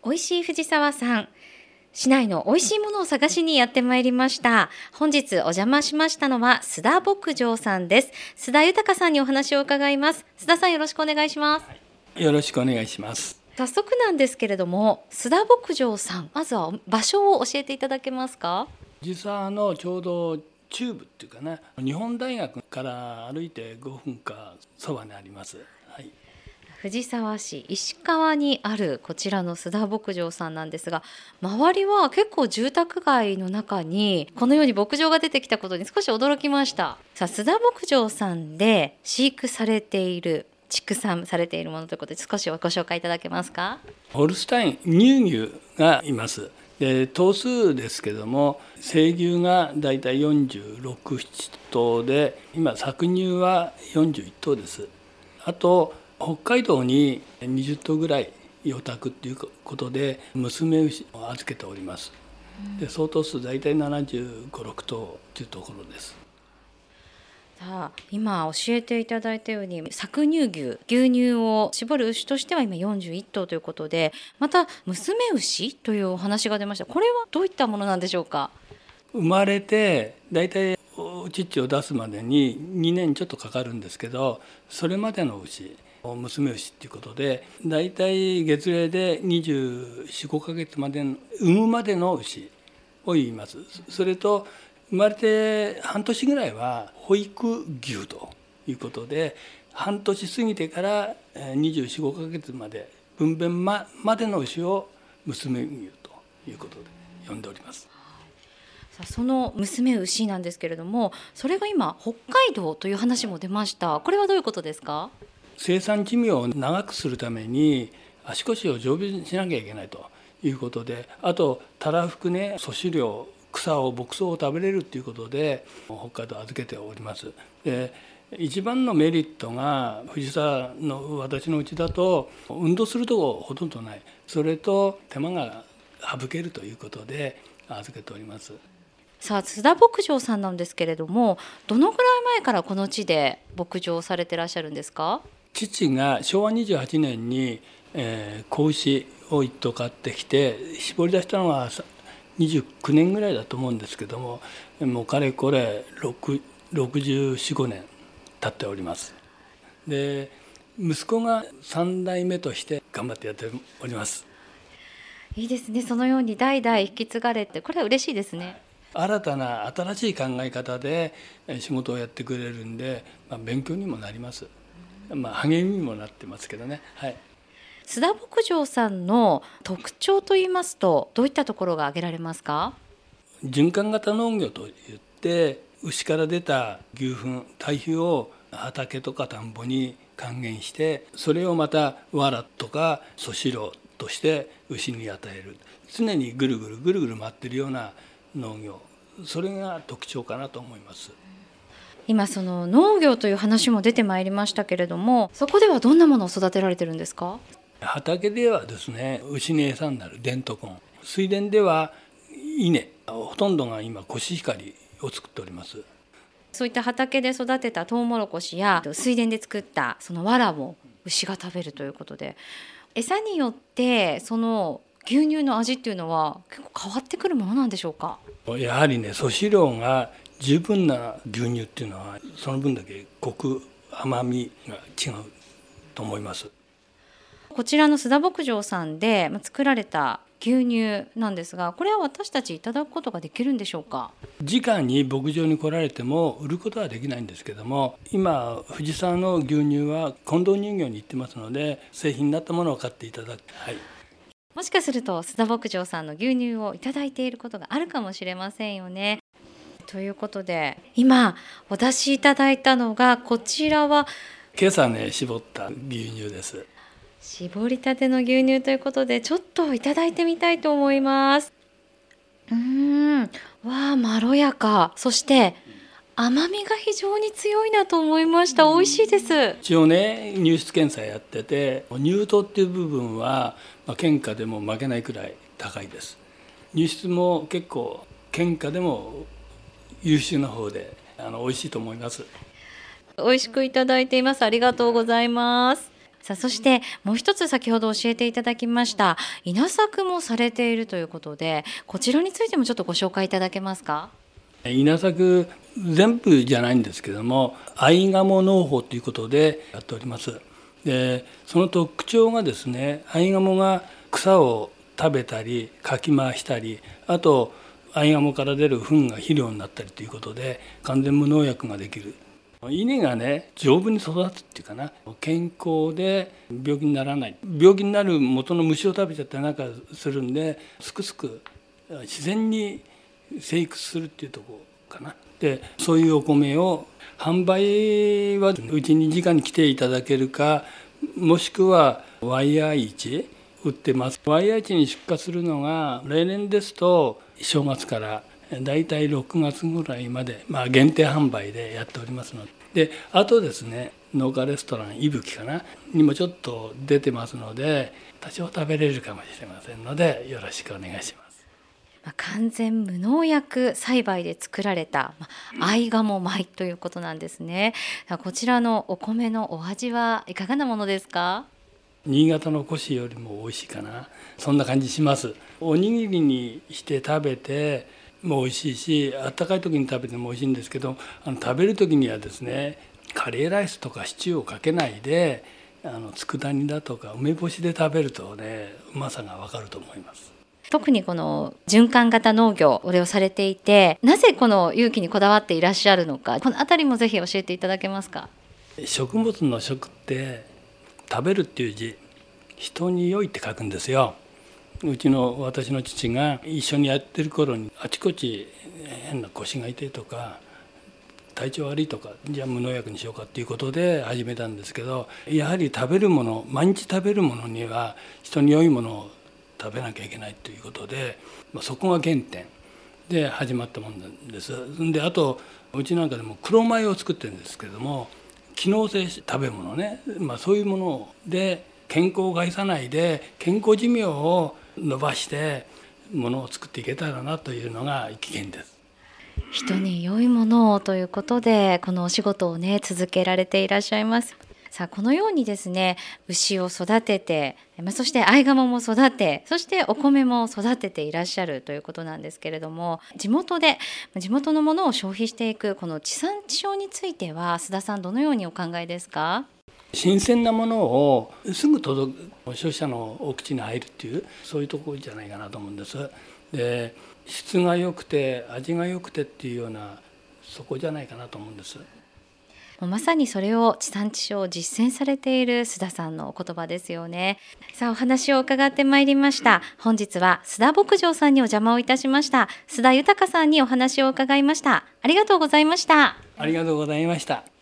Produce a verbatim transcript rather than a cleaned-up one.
おいしい藤沢さん、市内の美味しいものを探しにやってまいりました。本日お邪魔しましたのは須田牧場さんです。須田豊さんにお話を伺います。須田さん、よろしくお願いします。はい、 よろしくお願いします。 早速なんですけれども、須田牧場さん、まずは場所を教えていただけますか？ 藤沢のちょうど中部っていうかね、日本大学から歩いてごふんかそばにあります。はい、 藤沢市石川にあるこちらの須田牧場さんなんですが、周りは結構住宅街の中にこのように牧場が出てきたことに少し驚きました。さあ、須田牧場さんで飼育されている畜産されているものということで、少しご紹介いただけますか？ ホルスタイン乳牛がいます。で頭数ですけども、成牛がだいたいよんじゅうろく、なな頭で、今搾乳はよんじゅういち頭です。あと北海道ににじゅっ頭ぐらい養殖ということで娘牛を預けております。で相当数だいたいななじゅうご、ろく頭というところです。 さあ、今教えていただいたように搾乳牛、牛乳を絞る牛としては今よんじゅういち頭ということで、また娘牛というお話が出ました。これはどういったものなんでしょうか？ 生まれてだいたいお乳を出すまでににねんちょっとかかるんですけど、それまでの牛、娘牛っていうことで、だいたい月齢でにじゅうよん、ごかげつまでの産むまでの牛を言います。それと生まれて半年ぐらいは保育牛ということで、半年過ぎてからにじゅうよん、ごかげつまで分娩までの牛を娘牛ということで呼んでおります。 さあ、その娘牛なんですけれども、それが今北海道という話も出ました。これはどういうことですか？ 生産寿命を長くするために足腰を常備しなきゃいけないということで、あとたらふくね、粗飼料、草を牧草を食べれるということで北海道を預けております。で一番のメリットが、藤沢の私のうちだと運動するとこほとんどない、それと手間が省けるということで預けております。 さあ、須田牧場さんなんですけれども、どのぐらい前からこの地で牧場されてらっしゃるんですか？ 父がしょうわにじゅうはちねんに、えー、子牛を一頭買ってきて絞り出したのはにじゅうきゅうねんぐらいだと思うんですけども、もうかれこれろくじゅうよん、ごねん経っております。で息子がさんだいめとして頑張ってやっております。 いいですね。そのように代々引き継がれて、これは嬉しいですね。 新たな新しい考え方で仕事をやってくれるんで、まあ、勉強にもなります。まあ、励みにもなってますけどね。はい、 須田牧場さんの特徴といいますと、どういったところが挙げられますか？ 循環型農業といって牛から出た牛糞堆肥を畑とか田んぼに還元して、それをまた藁とか粗飼料として牛に与える、常にぐるぐるぐるぐる回ってるような農業、それが特徴かなと思います。 今その農業という話も出てまいりましたけれども、そこではどんなものを育てられてるんですか？ 畑ではですね、牛に餌になるデントコン、水田では稲、ほとんどが今コシヒカリを作っております。 そういった畑で育てたトウモロコシや水田で作ったその藁を牛が食べるということで、餌によってその牛乳の味っていうのは結構変わってくるものなんでしょうか？ やはりね、粗飼料が十分な牛乳っていうのはその分だけコク、甘みが違うと思います。 こちらの須田牧場さんで作られた牛乳なんですが、これは私たちいただくことができるんでしょうか？ 直に牧場に来られても売ることはできないんですけども、今藤沢の牛乳は近藤乳業に行ってますので、製品になったものを買っていただく、はい、 もしかすると須田牧場さんの牛乳をいただいていることがあるかもしれませんよね。ということで、今お出しいただいたのがこちらは今朝ね絞った牛乳です。 絞りたての牛乳ということで、ちょっといただいてみたいと思います。うーん、わあ、まろやか、そして甘みが非常に強いなと思いました。美味しいです。 一応ね、乳質検査やってて、乳糖っていう部分は、まあ、県下でも負けないくらい高いです。乳質も結構県下でも優秀な方で、あの美味しいと思います。 美味しくいただいています。ありがとうございます。 さあそしてもう一つ先ほど教えていただきました稲作もされているということで、こちらについてもちょっとご紹介いただけますか？ 稲作全部じゃないんですけども、藍鴨農法ということでやっております。でその特徴がですね、藍鴨が草を食べたりかき回したり、あと藍鴨から出る糞が肥料になったりということで完全無農薬ができる。稲がね丈夫に育つっていうかな、健康で病気にならない、病気になる元の虫を食べちゃったりなんかするんで、すくすく自然に生育するっていうところかな。でそういうお米を販売はうちに直に来ていただけるか、もしくはワイヤー市売ってます。ワイヤー市に出荷するのが例年ですと正月からだいたいろくがつぐらいまで、まあ、限定販売でやっておりますので、であとですね、農家レストランいぶきかなにもちょっと出てますので、多少食べれるかもしれませんのでよろしくお願いします。 まあ、完全無農薬栽培で作られた、まあ、藍鴨米ということなんですね。こちらのお米のお味はいかがなものですか？ 新潟の古紙よりも美味しいかな、そんな感じします。おにぎりにして食べても美味しいし、あったかい時に食べても美味しいんですけど、あの食べる時にはですね、カレーライスとかシチューをかけないで、あの佃煮だとか梅干しで食べるとね、うまさがわかると思います。 特にこの循環型農業これをされていて、なぜこの有機にこだわっていらっしゃるのか、このあたりもぜひ教えていただけますか？ 食物の食って食べるっていう字、人に良いって書くんですよ。うちの私の父が一緒にやってる頃に、あちこち変な腰が痛いとか体調悪いとか、じゃあ無農薬にしようかっていうことで始めたんですけど、やはり食べるもの、毎日食べるものには人に良いものを食べなきゃいけないということで、まあ、そこが原点で始まったもんなんです。であとうちなんかでも黒米を作ってるんですけども、機能性食べ物ね、まあ、そういうもので健康を害さないで健康寿命を伸ばしてものを作っていけたらなというのが意見です。 人に良いものをということでこのお仕事をね続けられていらっしゃいます。さあこのようにですね、牛を育てて、そして藍鴨も育て、そしてお米も育てていらっしゃるということなんですけれども、地元で地元のものを消費していくこの地産地消については須田さんどのようにお考えですか？ 新鮮なものをすぐ届く、消費者のお口に入るっていう、そういうところじゃないかなと思うんです。で質が良くて味が良くてっていうような、そこじゃないかなと思うんです。 まさにそれを地産地消を実践されている須田さんのお言葉ですよね。さあお話を伺ってまいりました。本日は須田牧場さんにお邪魔をいたしました。須田豊さんにお話を伺いました。ありがとうございました。 ありがとうございました。